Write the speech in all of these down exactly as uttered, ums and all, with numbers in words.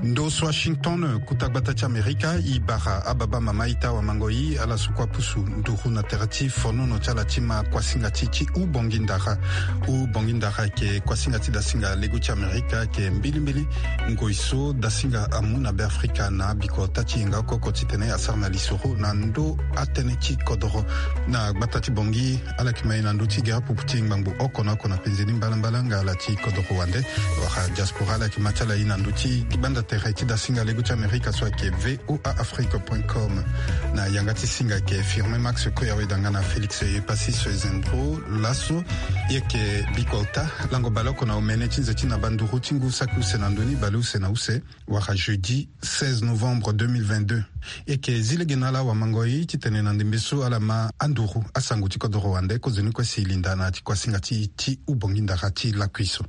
Ndos Washington kutagbatacha Amerika ibara ababa mamaita wa mangoi ala sukwa pusu nduru na terati fono no chala chima kwa singati chi u bongindara u bongindara ke kwa singati da singa legu cha Amerika ke mbili mbili ngoiso da singa amuna be Afrika na biko tachi inga koko titene asarna lisoro na ndo atene chi kodoro na gbatati bongi ala kimai na ndo chi gera puputi ngbangu okona kona penzeni mbalambalanga ala chi kodoro wande waka diaspora ala kimachala ina ndo chi kibanda tereti da singa legu cha Amerika soit ke v o a afrique point com na yangati singa ke firme max ko yawe dangana Felix e Passis Zendro lasso yeke bikolta lango baloko na omene chinze china banduru tingu saku senandoni balu senause waka jeudi seize novembre deux mille vingt-deux yeke zile genala wa mangoi titene na ndimbeso alama anduru asangu tikodoro wande ko zenu ko silinda na ti kwa singa ti ti ubonginda rati la kuiso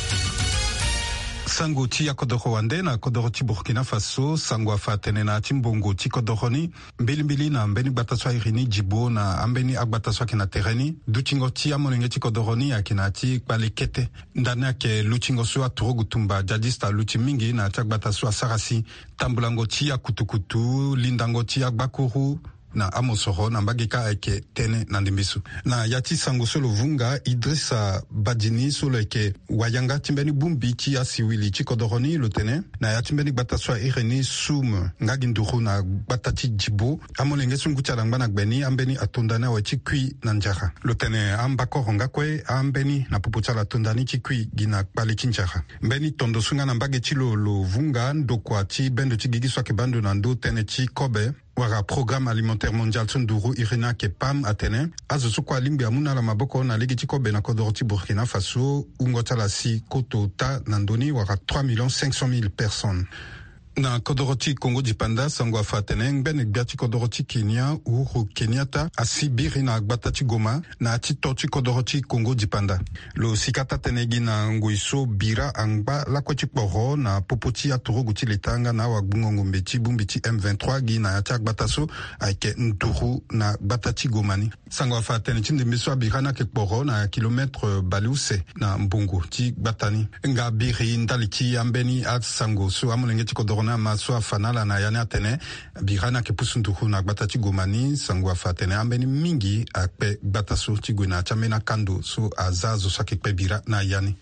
sango ti ya kodoro wande na kodoro ti Burkina Faso sango afatene na timbongo ti kodoroni mbili mbili na mbeni bataswa irini jibo na ambeni agbataswa kina tereni duchingo ti amonenge ti kodoroni akina ti kpalekete ndani ake luchingo so aturogu tumba jadista luchi mingi na ti agbataswa sarasi tambulango ti ya kutukutu lindango ti agbakuru na amosoro na mbagika eke tene na ndimbisu na yati sango solo vunga Idrissa Badjini solo eke wayanga timbeni bumbi ti asiwili ti kodoroni lo tene na yati mbeni bataswa ireni sum ngagi nduru na batati jibo amolenge sungu ti alangba na gbeni ambeni atondani awe ti kui na njara lo tene ambakoro ngakue ambeni na pupu ti ala tondani ti kui gi na kpale ti njara mbeni tondo sunga na mbage ti lo lo vunga ndokua ti bendo ti gigi so ayeke bando na ndö tënë ti kobe wara programme alimentaire mondial so nduru iri ni ayeke P A M atene azo so kue alingbi amû ala maboko na lege ti kobe na kodro ti Burkina Faso hungo ti ala si koto ta na ndöni wara trois millions cinq cent mille personnes na kodoro ti Congo dipanda sango afa tene ngbene gbia ti kodoro ti Kenya Uhuru Kenyatta asi biri na agbata ti Goma na ti to ti kodoro ti Congo dipanda lo sikata tene gi na ngoi so bira angba lakue ti kporo na popo ti atorogu ti letanga na wagbungongombe ti bumbi ti M vingt-trois gi na ya ti agbata so ayeke nduru na agbata ti Goma ni sango afa tene ti ndembe so abira na yeke kporo na kilometre baliuse na mbongo ti gbata ni nga biri ndali ti ambeni asango so amolenge ti kodoro na maso afanala na yani atene bira na yeke pusu nduru na agbata ti Goma ni sango afa tene ambeni mingi akpe gbata so ti gue na ti ambeni akando so aza zo so ayeke kpe bira na yani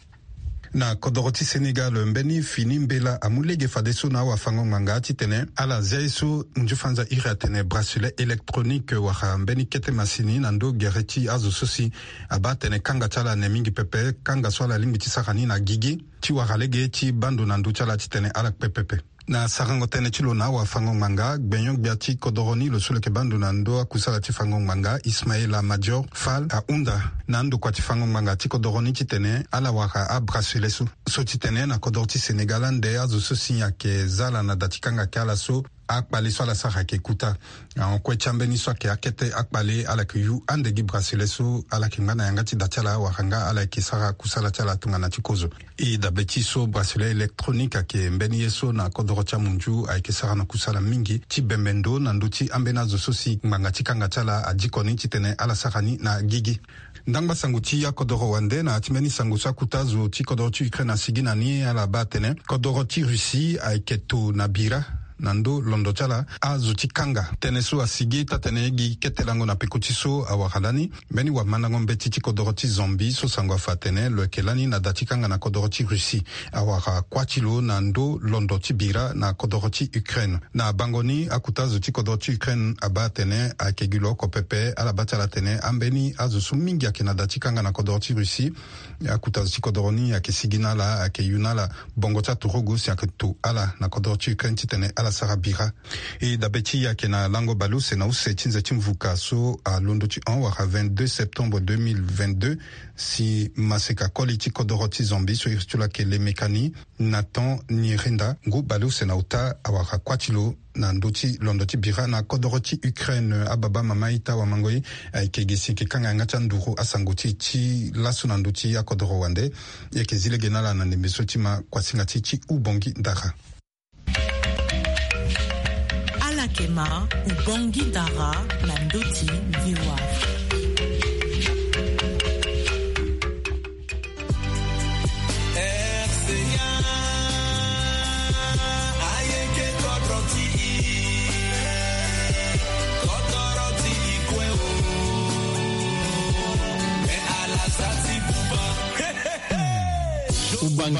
na kodoro ti Sénégal mbeni fini mbela amû lege fade so na awafango ngbanga ti tene ala zia so nzufanza iri atene bracelet électronique wara mbeni kete masini na ndö gere ti azo so si abâ tene kanga ti ala ne mingi pepe kanga so ala lingbi ti sara ni na gigi ti wara lege ti bando na ndö ti ala ti tene ala kpe pepe na sarango tene ti lo na awafango ngbanga gbenyo gbia ti kodoro ni lo so lo yeke bando na ndö akusala ti fango ngbanga Ismaïla Madior Fall ahunda na ndokua ti fango ngbanga ti kodoro ni ti tene ala wara abracelet so so ti tene na kodoro ti Sénégal ande azo so si ayeke zala na da ti kanga yeke ala so akpale so ala sara yeke kuta ahokue ti ambeni so ayeke akete akpale ala yeke yu ande gi bracelet so ala yeke ngba na yanga ti da ti ala awara nga ala yeke sara kusala ti ala tongana ti kozo e dabe ti so bracelet électronique ayeke mbeni ye so na kodoro ti amunzu ayeke sara na kusala mingi ti bembe ndo na ndö ti ambeni azo so si ngbanga ti kanga ti ala adiko ni ti tene ala sara ni na gigi ndangba sango ti akodoro wande na ti mbeni sango so akuta zo ti kodoro ti Ukraine asigi na ni ala ba tene kodoro ti Russie ayeke to na bira na ndö londo ti ala azo ti kanga tënë so asigi ta tene gi kete lango na peko ti so awara lani mbeni wamandango mbeti ti kodoro ti Zambie so sango afa tene lo yeke lani na da ti kanga na kodoro ti Russie awara kuâ ti lo na ndö londo ti bira na kodoro ti Ukraine na bango ni akuta zo ti kodoro ti Ukraine abâ tene ayeke gi lo oko pepe ala ba ti ala tene ambeni azo so mingi ayeke na da ti kanga na kodoro ti Russie akuta zo ti kodoro ni ayeke sigi na ala ayeke yu na ala bongo ti atorogu si ayeke to ala na kodoro ti Ukraine ti tene ala sara bira e dabe ti ayeke na lango balu se na use ti nze ti mvuka so alondo ti un wara vingt-deux septembre deux mille vingt-deux si maseka koli ti kodoro ti Zambie so iri ti lo ayeke le mekani Nathan Nyirenda ngu balu se na uta awara kuâ ti lo na ndö ti londo ti bira na kodoro ti Ukraine ababa mama ita wamangoi ayeke gi si yeke kanga yanga ti anduru asango ti ti laso na ndö ti akodoro wande yeke zile ge na ala na ndembe so ti ma kuasinga ti ti ubongi ndara Alakema ubongi ndara na ndö ti V O A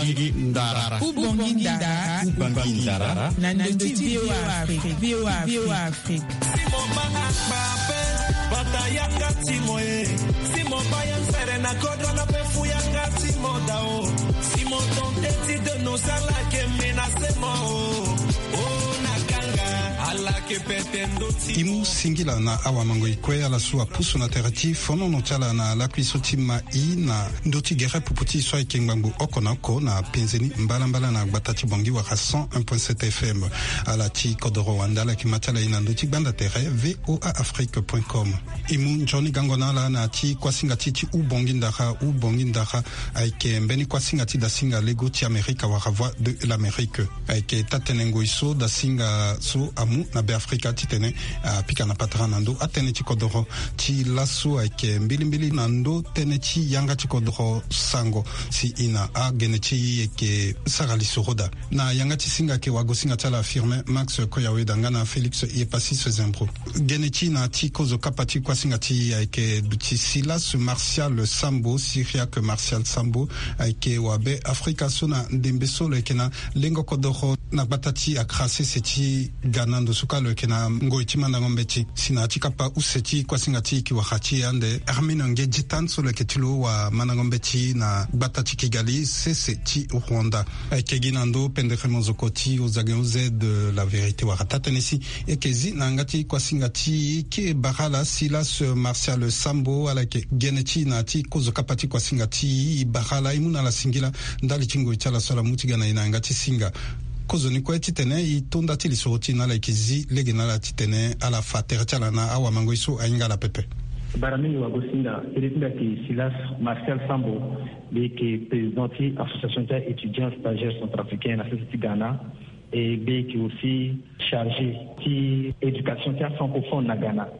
Ubangui Ndara. Ubangui Ndara. Ubangui Ndara. Nandoti V O A Afrique. V O A V O A Afrique. Simon Bape, Batayanga Timoe. Simon Bayan Serena Kodona Pefuyanga Timodao. Simon Tonteti de nos alake menacement. Oh Nakanga, alake petendo Timo. Imu singila na awa mango ikwe ala sua pusu na terati fono no chala na lakwi soti ma i na ndoti gere puputi soa ikengbangu okonako na penzeni mbala mbala na batati bongi waka cent un point sept F M ala ti kodoro wandala ki machala ina ndoti banda tere v o a afrique point com. Imu njoni gangona la na ti kwa singa ti ti u bongi ndaka u bongi ndaka aike mbeni kwa singa ti da singa lego ti Amerika waka voix de l'Amérique aike tatenengo iso da singa so amu na be Afrika ti tene a pika na patra nando atene ti kodoro ti laso aike mbili mbili nando tene ti yanga ti kodoro sango si ina a gene ti eke sarali soroda na yanga ti singa ke wago singa tala firme Max Koyawe dangana Félix Yepasis Zembro gene ti na ti kozo kapati kwa singa ti aike duti Silas Martial Sambo Syriac Martial Sambo aike wabe Afrika sona ndembe solo eke na lengo kodoro na batati akrase seti ganando suka lo eke na ngo itimanda ngombe ti sina ti kapa useti kwa singa ti ki wakati ande armina nge jitan solo eke tilo wa manangombe ti na batati Kigali sese ti Rwanda eke ginando pendere mozoko ti ozagenze de la vérité wakata tenesi eke zi na ngati kwa singa ti ke barala Silas Martial Sambo ala ke geneti na ti kozo kapati kwa singa ti barala imuna la singila ndali chingo itala sola mutigana ina ngati singa kozo ni kwa titene i tonda ti lisoti na la kizi lege na la titene ala fatere chala na awa mango iso ainga la pepe Barami wa Gosinga, Eretinda ki Silas Martial Sambo, qui est président de l'association d'étudiants stagiaires centrafricains à la Ghana, et qui est aussi chargé de l'éducation francophone na Ghana.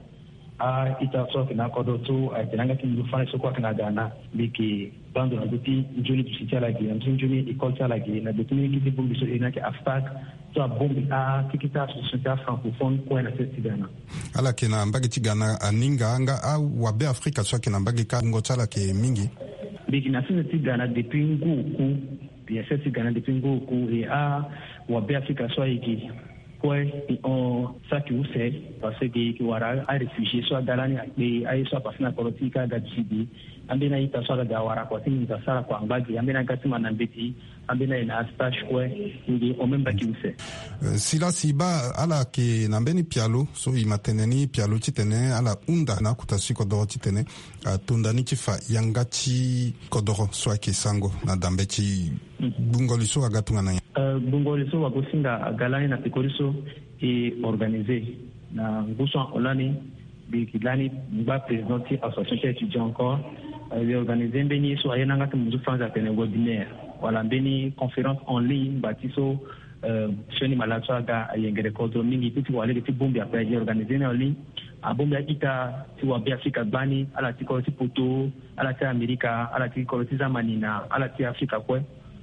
A itaso kina kodoto a tenanga ki mufana soko kana Ghana, qui bando na duti njoni tusitia la gi, njoni école la gi, na duti ni ki bombi so ina ki aftak to bombi a tikita association francophone kwa na Ghana. Ala kina mbagi ti Ghana aninga anga a wabe Afrika so kina mbagi ka ngotala ke mingi. Biki na sisi ti Ghana depuis nguku, bien sûr ti Ghana depuis nguku et a wabe Afrika so iki. Quoi on ça qui vous fait parce que qui wara a réfugié soit galani et a soit passé na politika ga djidi ambena ita soit ga wara kwa tini za sala kwa mbagi ambena gatima na mbeti ambena ina stage quoi ndi omemba qui vous fait sila siba ala ke nambeni pialo so imateneni pialo titene ala unda na kutasi kodoro titene tundani tifa yangati kodoro so ke sango na dambeti bungoliso agatunga na Uh, bungoliso wa kusinga galani na pikoriso e organisé na nguso olani bikilani mba présidenti association étudiant encore euh, organisé mbeni so ayena ngati muzu France atene webinaire wala mbeni conférence en ligne batiso euh sheni malatwa ga ayengere kodo mingi tuti wale ti bombi après organisé en ligne a bombi ita ti wa be Afrika bani ala ti ko ti poto ala ti Amerika ala ti ko ti zamanina ala ti Afrika kwe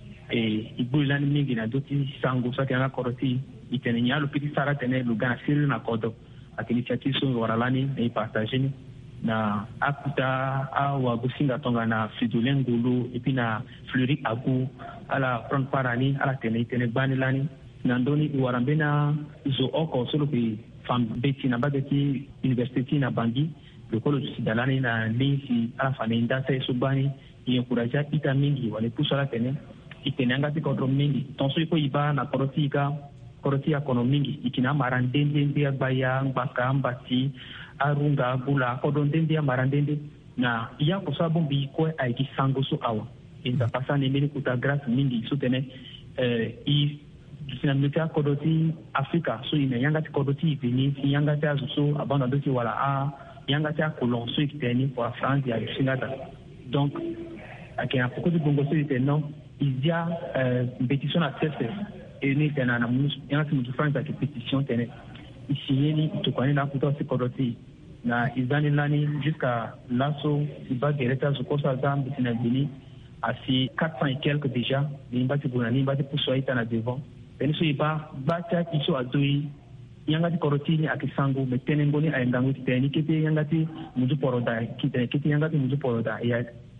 e ibulani mingi na doti sango so kana koroti itene nyalo piti sara tene lugana siri na kodo akinichati so waralani na partager na akuta awa businga tonga na fidulengulu ipina fleury agu ala front parani ala tene tene banilani na ndoni warambena zo oko solo bi fam beti na bagati university na bangi le college sidalani na linsi ala fanenda sai subani yencourager ita mingi wale pusala tene itenanga ti kodro mingi tonso iko iba na korotika korotia kono mingi ikina marandende ndia baya mbaka mbati arunga bula kodro ndende marandende na iya ko sabombi ko ai ki sango so awa inda pasane meni kuta grâce mingi so tene eh i sinamita kodoti Afrika so ina yanga ti kodoti vini yanga ta so abana doti wala a yanga ta kolon so ikiteni pour France ya singata donc akina pokoti bongo so iteno il y a euh, une pétition à C S S et nous tenons na mus il y a une France qui pétition tenait ici ni to connait na kuto se kodoti na izani nani jusqu'à l'asso il va direct à Zokosa Zambi na Bini à si quatre cents et quelques déjà ni mbati bunani mbati puso ita na devant et nous pas bata iso adui yangati korotini akisangu metene ngoni ayendangu teni kiti yangati muju poroda kiti kiti yangati muju poroda ya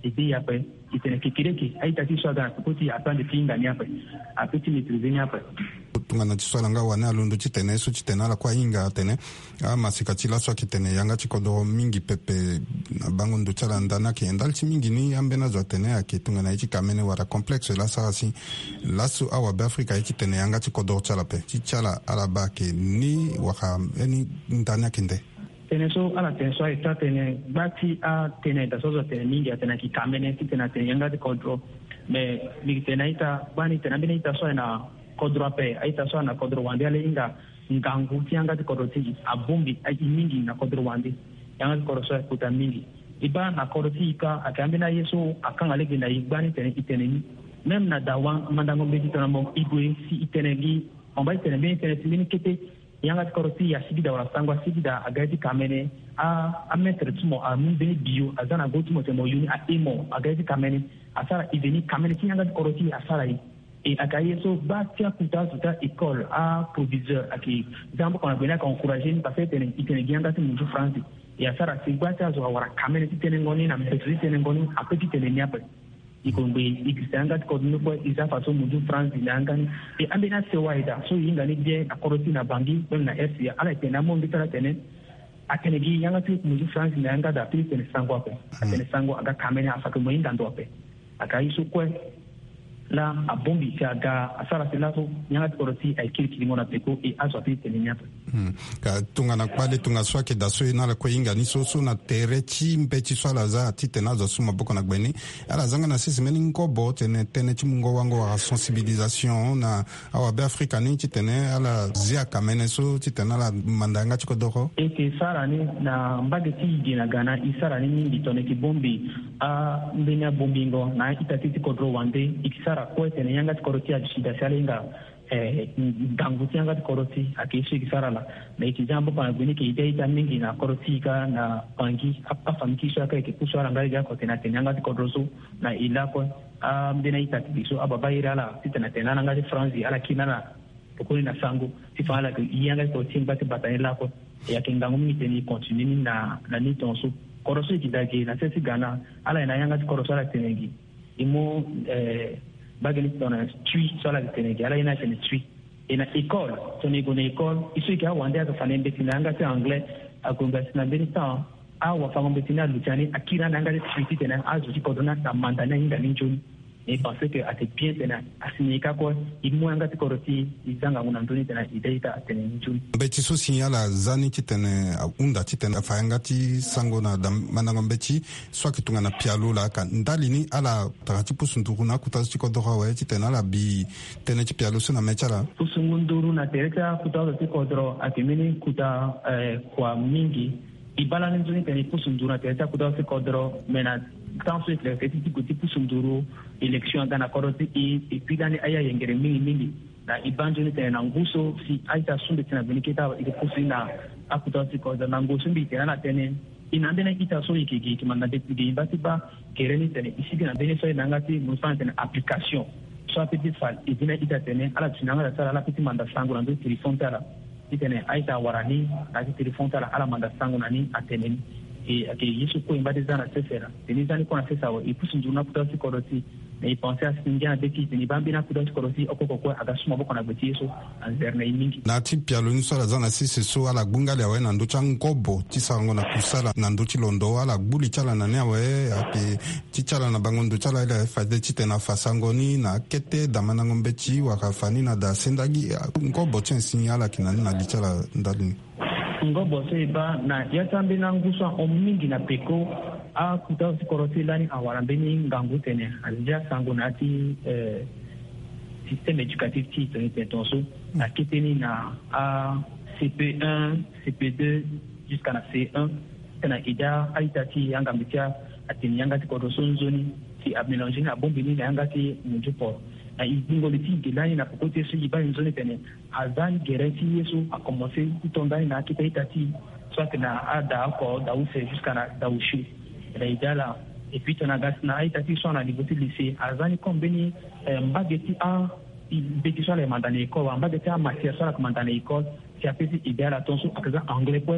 ebe yape itene kikireki aitati swaga kuti apande pinga nyape apiti mitruze nyape tungana chiswala nga wane alundu chitene su chitene ala kwa inga tene ama sikachila swa kitene yanga chikodo mingi pepe bango ndu chala ndana ki endal chi mingi ni ambe na zotene aki tungana ichi kamene wara complexe la sarasi lasu awa Afrika ichi tene yanga chikodo chala pe chichala ala bake ni waka eni ndana kinde tene so ala tene so ita tene bati a tene da so tene mingi atena ki kamene tene tene yanga chikodo me mingi tene ita bani tene bine ita so na kodro pe aita so na kodro wandi ale inga ngangu tianga kodro tiji abumbi ai mingi na kodro wandi yanga kodro so kuta mingi iba na kodro tika akambe na yeso akanga legi na ibani tene itene même na dawa mandango beti tona mo igwe si itene gi omba itene be itene timini kete yanga kodro ti ya sigida wala sangwa sigida agaji kamene a a mettre tumo a mbe bio azana go tumo temo yuni a emo agaji kamene asara ideni kamene tianga kodro ti asara yi et à Kayeso, Bastia Kuta, Tuta, école, à proviseur, à qui, exemple, qu'on a bien encouragé, parce que il tenait bien gâté mon France. Et à ça, c'est Bastia, so, avoir caméra, si tenait ngoni, na mbetri, tenait ngoni, à petit tenait niape. Il combe, il s'est engagé, comme nous, il a façon, mon France, il a engagé. Et ambena, c'est waïda, so, il a bien, à Korosi, na Bangui, même na R C A, à la tenait, mon bitala tenait, à Kenegi, yanga, mon France, il a engagé, à plus, tenait sango, à tenait sango, à caméra, à sa que moi, il a dope. À Kayeso, quoi, la a bombi ga asara selaso nyanga koroti ay kiri kiri mona peko e aso api telenya hmm ka tunga na kwale tunga swake daso na la koinga ni soso na terechi mpechi swala za titena za suma boko na gbeni ala zanga na sisi meni ngobo tene tene chimungo wango wa sensibilisation na awa be Afrika ni titene ala zia kamene so titena la mandanga chikodoko e ke sara ni na mbageti gina gana isara ni mingi tone ki bombi a mbenya bombingo na itatiti kodro wande ikisa kwa tene yanga koroti ya shida shalinga eh ganguti yanga koroti akishi kisara la na ikijambo pa gwini ke ida mingi na koroti ka na pangi apa famkisha ka ikusha la ngai yako tena tena yanga kodroso na ila kwa ambena itatiso ababaira la tena tena nanga France ala kinana pokoni na sango sifala ke yanga koroti mbate batayela ko ya kingangu mingi teni continue na na ni tonso koroso ikidage na sesi gana ala ina yanga koroso la tenengi imo eh bagani tona tui sola de Sénégal ala ina tene tui ina école toni go na école isu ki awande aka fanembe tinanga te anglais agonga sina benita awa fa ngombe tina luchani akira nanga de tui tena azu ki kodona ta mandana inga ninjoni et penser que ate bien tena asinika ko imu anga te koroti izanga una ndoni tena ideita tena ninjoni bechi so signala zani kitene unda kitene fa ngati sango na mananga bechi so kitunga na pialula ka ndalini ala takati pusunduru na kutazi kodoro wa kitena la bi tene pialu suna mechala pusunduru na tereka kutazi kodoro akimini kuta kwa mingi ibala nzuni tena pusunduru na tereka kutazi kodoro mena tant que les petits côtés pour sunduru élection dans la coroti et puis dans les aya yengere mingi mingi na ibanjoni tena nguso si aita sunde tena beniketa ile kusina akutasi ko da nguso mbi tena na tena inandena kita so ikiki kimanda de de batiba kereni tena isigi na bene so nangati musan tena application so petit fal idina ita tena ala tunanga sala la petit manda sangu na do telefone tala itene aita warani na telefone tala ala manda sangu nani atenen et que yesu ko imbade zana sefera teni zani ko na sesa wa ipusu njuna kutasi koroti na ipenser à singia beki teni bambina kutasi koroti okoko ko agasuma boko na beti yesu anzerne mingi na tipia lo nsola zana sisi so ala gungali awe na ndo changobo tisango na kusala na ndo chilondo ala gbuli chala na ne awe ati chichala na bango ndo chala ile fade chite na fasangoni na kete damana ngombe chi wakafani na da sendagi ngobo chensi ala kinani na lichala ndalini ngobo seba na yatambi na nguswa omingi na peko a kuta koroti lani awarambeni ngangu tene alja sango nati eh système éducatif ti tene tonso na kiteni na a C P un C P deux jusqu'à na C un tena ida aitati yanga mbitia atini yanga ti koroso nzoni ti amélanger na bombini na yanga ti mujupo na izingo litingi lani na pokote su iba nzoni tene azan gerenti yesu a commencé tondani na kita itati soit na ada ko da use jusqu'à na da ushi la idala et puis tona gas na itati so na niveau lycée azani kombeni mbageti a beti so le mandane ko mbageti a matière so la mandane école si apesi idala tonso akaza anglais po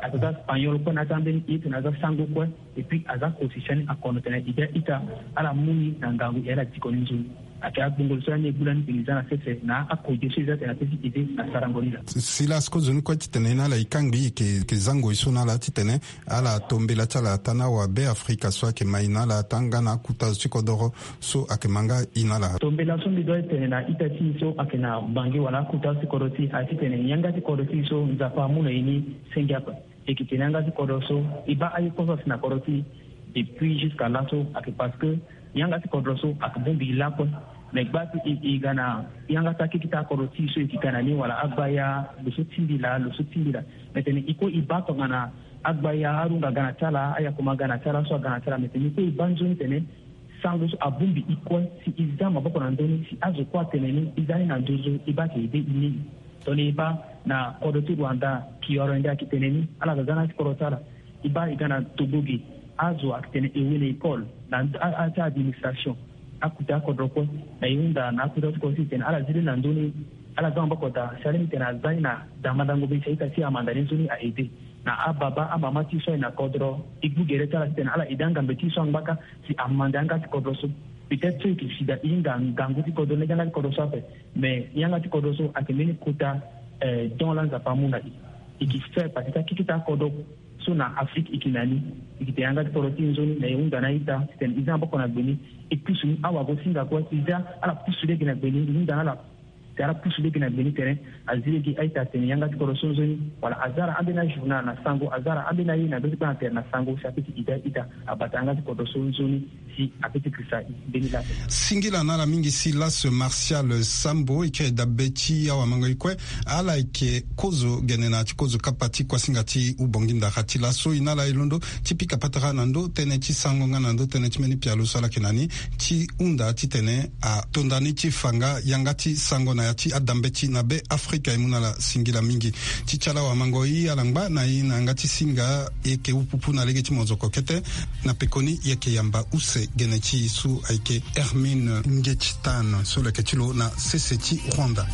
aza espagnol ko na tambeni it na za sango ko et puis aza position a konotena ida ita ala muni na ngangu era tikoninzu aka bungulso ne bulan bilizana sese na akoje shiza tena pesi ide na sarangolila silas ko zunu ko titene na la ikangi ke ke zango isuna la titene ala tombela tala tana wa be afrika so ke maina la tangana kuta chikodoro so akemanga inala tombela so mi do tene na itati so akena bangi wala kuta chikoroti atitene yanga chikoroti so nzapa muna ini singapa ekitenanga chikoroso iba ayi kosa sina koroti depuis jusqu'à là so ak parce que yanga chikoroso akabombi lapo mais batu igana yanga taki kita koroti so ikana ni wala abaya luso tindila luso tindila meteni iko ibato ngana abaya arunga gana tala aya kuma gana tala so gana tala meteni ko ibanzo tene sango so abumbi iko si izama bako na ndoni si azo kwa teneni izani na ndozo ibake ide ini toni iba na koroti Rwanda kioro ndia kiteneni ala gana korotala iba igana tubugi azo akitene ewele école na ata administration akuta kodroko na yunda na akuta ko siten ala zile na ndoni ala zamba kota shalimi tena zaina damadango be shaita si amanda nzuni a ede na ababa amama ti so na kodro igugere tala tena ala idanga mbeti so ngaka si amanda anga kodroso peut-être que si da inga ngangu ti kodro ne gana kodroso pe mais yanga ti kodroso akemeni kuta eh dans la zapamuna iki fait parce que kikita kodro so na Afrique ikinani ikitanga koroti nzoni na yunda na ita ten izamba kona beni et puis ni awa go singa ko iza ala pusule gina beni yunda ala tara pusule gina beni terrain azile gi aita ten yanga koroso nzoni wala azara abena journal na sango azara abena yina do pa ter na sango chapiti ida ida abatanga koroso nzoni si apeti krisa beni la singila na la mingi si las Martial Sambo ike dabeti awa mango kwe ala ike kozo genena kozo kapati kwa singati ubonginda khatila so inala ilondo tipika patara nando tene chi sango nando tene chimeni pialo sala kinani chi unda titene a tondani chi fanga yangati sango na yati adambeti na be Afrika imunala singila mingi chichala wa mango i alangba na ina ngati singa eke upupu na lege chimozo kokete na pekoni yeke yamba use genechi su aike Hermine Ngechitan sur le ketilo na C C T Rwanda.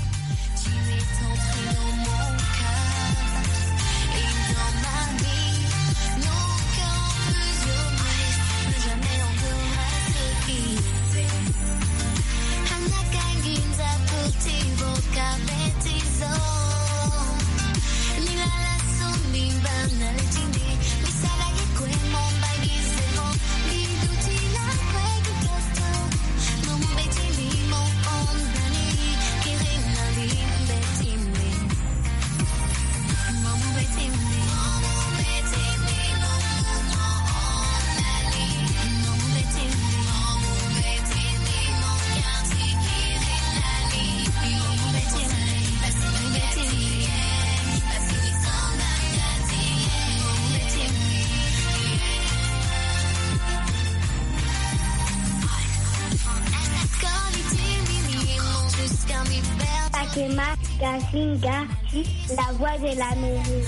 Gasinga, la voix de la maison.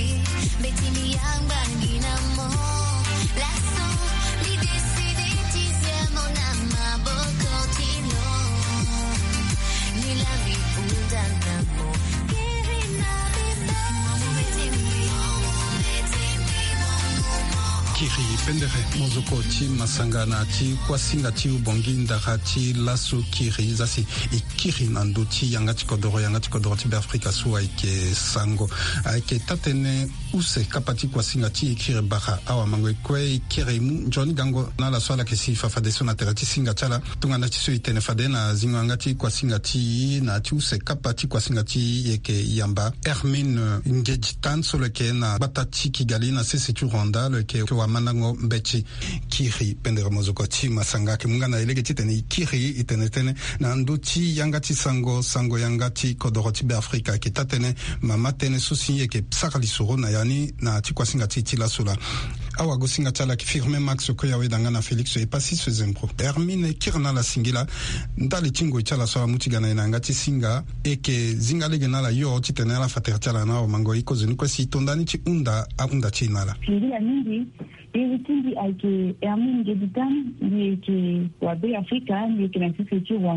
Kiri pendere mozoko ti masangana ti kwasinga ti ubongi ndaka ti laso kiri zasi ikiri nando ti yanga ti kodoro yanga ti kodoro ti be Afrika suwa ike sango ike tatene use kapati kwasinga ti ikiri baka awa mango ikwe ikiri mu njoni gango na la swala kesi fafadeso na tere ti singa chala tungana ti so itene fade na zingo yanga ti kwasinga ti na ti use kapati kwasinga ti ike yamba Hermine Ngechitan so leke na bata ti Kigali na C C T Rwanda leke wa manango mbechi kiri pendere mozoko ti masanga ke munga na elege ti tene kiri itene tene na ndo ti yanga ti sango sango yanga ti kodoro ti be Afrika ke tatene mama tene susi ye ke psaka lisoro na yani na ti kwasinga ti ti la sola awa go singa tala ki firme max ko yawe danga na Felix e pasi se zempro Hermine kirna la singila ndali tingo itala so muti gana ina ngati singa e ke zinga lege na la yo ti tene la fatertala na o mango iko zeni ko si tondani ti unda a unda ti nala singila mingi Everything ake Hermine Ngechitan ni ke wa be Afrika ni ke na C C T Rwanda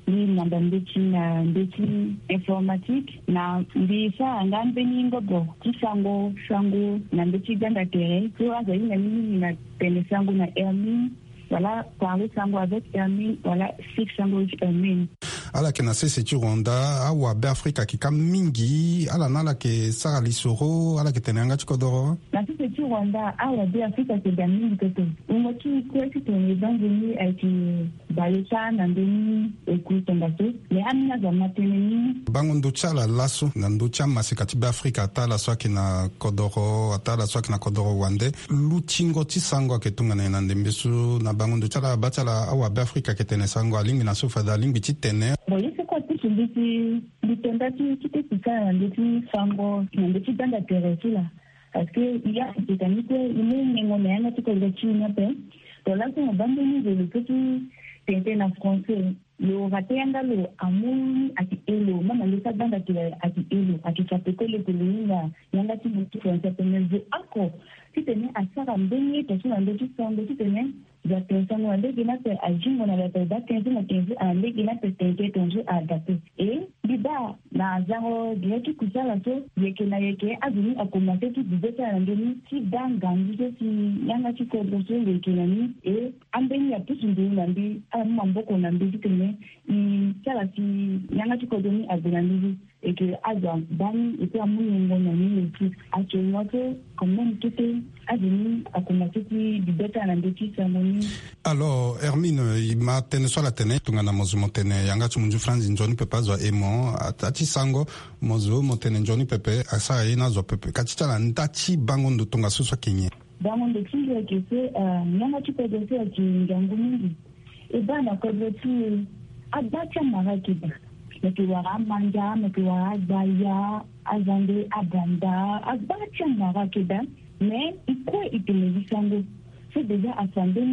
ni namba mbeti na mbeti informatique na mbisa ngambe ni ngobo kisango sango na mbeti ganda tere so aza ina mimi na pene sango na Hermine voilà parler sango avec Hermine voilà six sango avec Hermine ala ke na sese ti Rwanda awa be Afrika ki kam mingi ala na ala ke sara lisoro ala ke tenanga ti kodoro na sese ti Rwanda awa be Afrika ke da mingi toto umo ki kwesi tene banzeni aiti balesa na ndeni ekutonda to le amina za mateneni bango ndo chala laso na ndo chama sikati be Afrika atala swaki na kodoro atala swaki na kodoro wande luchingo ti sango ke tunga na ndembesu na bango ndo chala batala awa be Afrika ke tene sango alingi na sofa da lingi ti tene bon c'est quoi tout nditi litenda ti ti sika nditi sango nditi banda teresi la parce que il y a des amis que ils ne ngona yana ti ko le chi na pe to la ko bande ni de petit tente na français lo ratenda lo amuni ati elo mama le sa banda ti ati elo ati chapeko le kulinga yanga ti mutu français pe mezo ako ti tene asara mbeni to suna nditi sango ti tene ya pensando en que na pe ajingo na la verdad que na tenzi a le que na pe tente tonjo a date et biba na zango direct kusala to yeke na yeke azuni akomate tu bibeta ndeni ti danga ndizo ti yanga ti ko doso le ke na ni et ambeni ya pusu ndu na mbi a mamboko na mbi tene i sala ti yanga ti ko doni abenanizi et que azan bani et que amu ngo na ni ti a che ngoto comme tout azuni akomate ti bibeta na ndeti samoni. Alors Hermine ima tene so la tene tunga na mozo motene yanga tu munju franzi njoni pepe zo emo atati sango mozo motene njoni pepe asa ina zo pepe katicha la ndati bango ndo tunga suso kinye bango ndo kinje kese nyanga tu pepe se ki ngangu mingi e bana ko ti abacha marakida meki wara manja meki wara baya azande abanda abacha marakida mais ikwe itele sango c'est déjà assemblé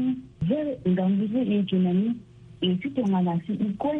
vers l'organisation et l'économie et si tu en as si il quoi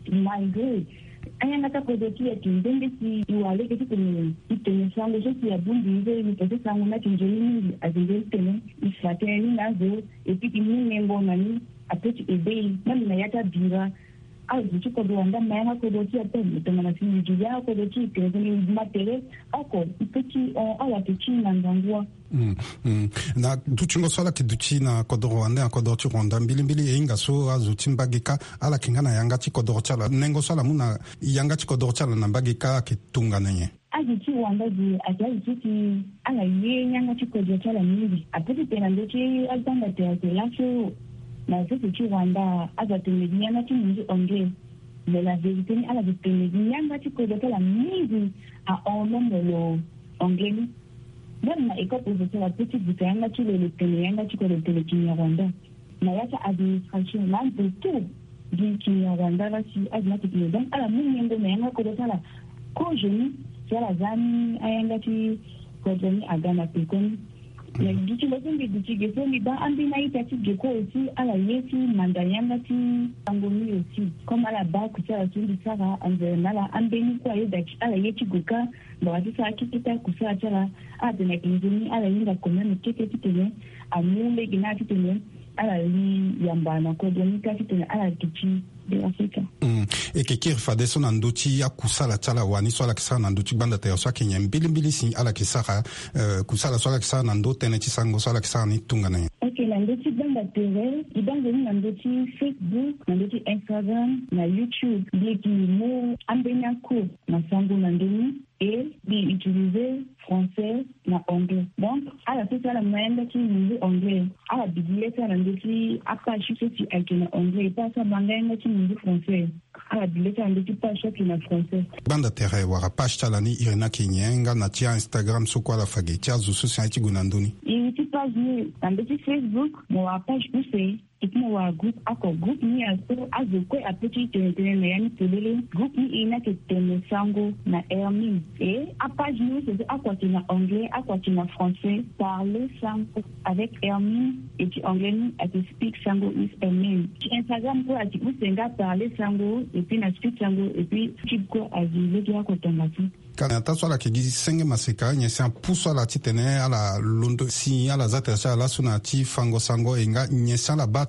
malgré aya ngata ko de ki ati ndenge si iwale ke tene tene sango je ki abundi ile ni pese sango na tinjeni ni azenge tene ifateni nazo et puis ni nembo nani apeti ebe na na yata bira au du ko do anda maya ko do ki apen tene na si juya ko do ki tene ni matere ako petit ala petit nangangwa Mm, mm. Na tuchingo swala kiduchi na kodoro wande na kodoro chi Rwanda mbili mbili e inga so azuti mbagika ala kingana yanga chi kodoro chala nengo swala muna yanga chi kodoro chala na mbagika kitunga nenye azuti Rwanda zi azuti ala ye yanga chi kodoro chala mingi apeti tena ndochi azanga te te lacho na sisi chi Rwanda azati yanga chi mingi onge de la vérité ala de yanga chi kodoro chala mingi a onomo lo onge même na école pour la petite bouteille tu le téléanga tu le télé Kinyarwanda na yata administration là de tout du Kinyarwanda là si azna tu le donc ala mimi ndo na yanga ko sala ko jeni sala zani ayanga ti ko jeni agana pikoni na dici le ngi dici ge so mi ba ambi na ita ti ge ko aussi ala yeti mandayanga ti angoni aussi comme ala ba ku sala tu di sara ande nala ambi ni ko ayo da ala yeti guka ba ti sa ki kita ku sala sala a de na kinjini ala yinga komene keke ti tene amule gina ti tene ala li yamba na ko de ni ka ti tene ala kichi de Afrika. Mm. E ke kir fa de son andoti ya kusala chala wani swala kisa na ndoti banda te so kenya mbili mbili si ala kisaka uh, kusala swala kisa na ndo tene ti sango swala kisa ni tunga na. Okay, na ndoti banda tere ibango ni na ndoti Facebook na ndoti Instagram na YouTube bleki mo ambenya ko na sango na ndeni et bi utiliser français na anglais. Donc ala c'est ça la moyenne qui nous anglais ala bidile ça na ndoti apa chuso ti akena anglais pas ça banganga qui nous français ala bidile ça ndoti pas choki na français banda tere wara page talani irena kinyenga na tia Instagram so kwa la fage tia zusu sa ti gunandoni et ti page ni ndoti Facebook mo page use ikimo wa group ako group ni aso azokwe apeti tene na yani tolele group ni ina ke tene sango na Hermine et a page ni c'est akwa ti na anglais akwa ti na français parler sango avec Hermine et ti anglais ni at speak sango is Hermine ti Instagram ko ati usenga parler sango et puis na speak sango et puis ti ko azile ki ako tangati kana taso la kigi senge masika nye se puso la titene ala londo si ala zata cha la suna ti fango sango inga nye sa la bat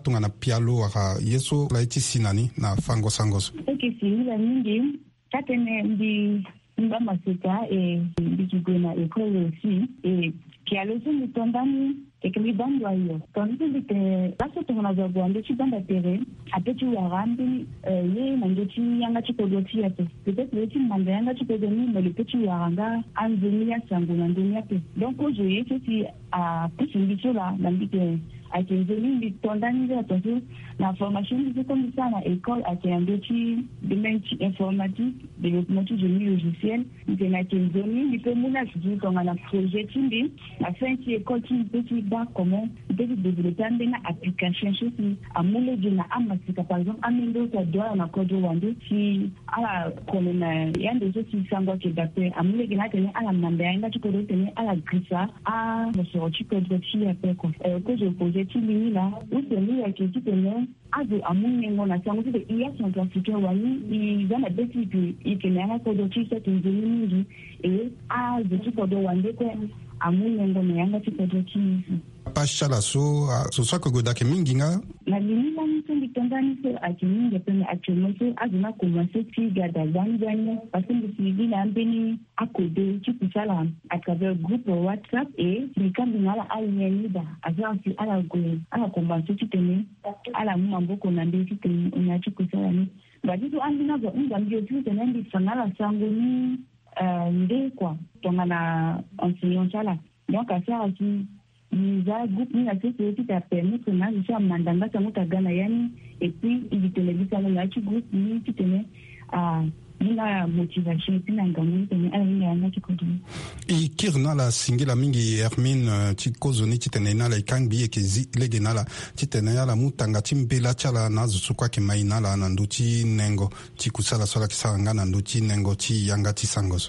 tunga na pialo waka yeso la iti sinani na fango sangos. Eke sinila mingi tatene mbi mba masika e bikigona ekolo si e pialo su mutondani ekeli bandwa yo. Tonzi bite laso tungana za guande chibanda tere apechi warambi ye nangechi yanga chikodoti yato. Peut-être le tim manda yanga chikodoni mais le petit waranga anzoni ya sango na ndoni yato. Donc aujourd'hui c'est à plus mbito la nambite akenzeli bitondani za tozo na formation de comme ça na école akendochi de menchi informatique développement du génie logiciel de na kenzeli ni peut mona juu comme na projet timbi la fin qui école qui petit bas comment de développer une application chez amule dina amasika par exemple amendo ta doa na kodo wande si ala kolona yande zo si sangwa ke dape amule gina tene ala manda yanga chikodo tene ala grisa a mo chikodo chi ape ko e ko je projet timbi là où c'est lui qui dit tene azu amune ngona sango de iya centrafricain wani i zana beti ki ikenanga kodo chi set nzini et a de chikodo wande ko amune ngona yanga chikodo chi Pashala so so so ko godake mingi nga la limila mtu bitondani so akiminga pena achomoso azuna commencer ti gada gani gani parce que si la ambeni akode ti kusala à travers groupe WhatsApp et ni kambina la ayenida azansi ala go ala commencer ti tene ala mambo ko nande ti tene onya ti kusala ni badi so ambina go ngambio ti tene ndi sanala sango ni euh ndé quoi tongana enseignant sala donc à ça aussi Niza groupe ni associé qui t'a permis que na je mandanga ça muta gana yani et puis il télévisa na chi groupe ni qui tenait à la motivation puis na ngamu tenait à la na chi kodu i kirna la singila mingi Hermine chikozoni chitene na la kangbi ekezi legena la chitene ya la mutanga chimbela chala na zusukwa ke maina la na nduchi nengo chikusala sola kisanga na nduchi nengo chi yanga tisangos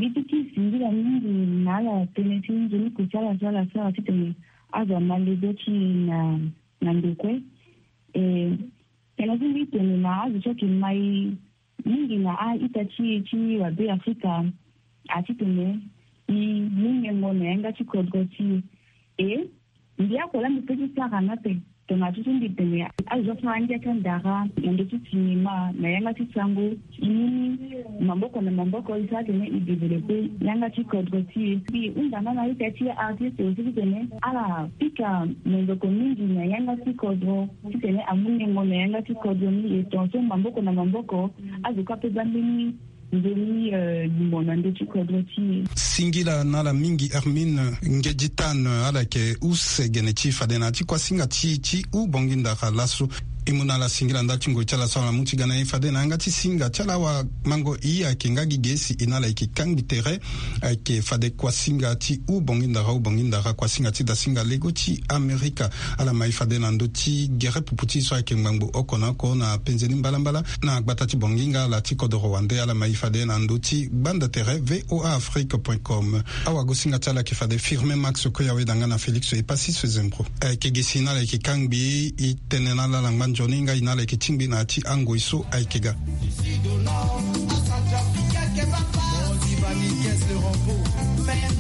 Ngira mingi nala tenesi jeni kusala sala sala titene aza maledochi na na ndokwe eh tenesi litene na aza choki mai mingi na a itachi chi wa be Afrika atitene ni mingi ngone yanga chikodgoti eh ndia kola mpeji saka na pe tomatu nditene aza fanya kandara ndochi tinima na yanga tsango ini mamboko na mamboko isate ne idevelope yanga chikodgoti bi undana na itachi artist ositene ala pika mendoko mingi na yanga chikodro titene amune ngone yanga chikodro ni etonso mamboko na mamboko azuka pe bambini ndeni limona ndo chikodroti singila nala mingi Hermine ngejitan ala ke use genechi fadena ti kwa singa ti ti u bonginda kalasu imuna la singila nda chingo chala sala muti gana ifade na ngati singa chala wa mango iya kenga gigesi inala iki kangi tere ke fade kwa singa ti u bonginda ra u bonginda ra kwa singa ti da singa lego ti Amerika ala mai fade na ndo ti gere puputi so ke ngbango okona ko na penzeni mbalambala na gbata ti bonginga la ti kodo rwande ala mai fade na ndo ti banda tere voa afrique point com awa go singa chala ke fade firme max ko yawe danga na Felix e pasi se zembro ke gesina la ke kangbi i tenena la langman joninga inala kichimbi na ati ango iso aikega Merci.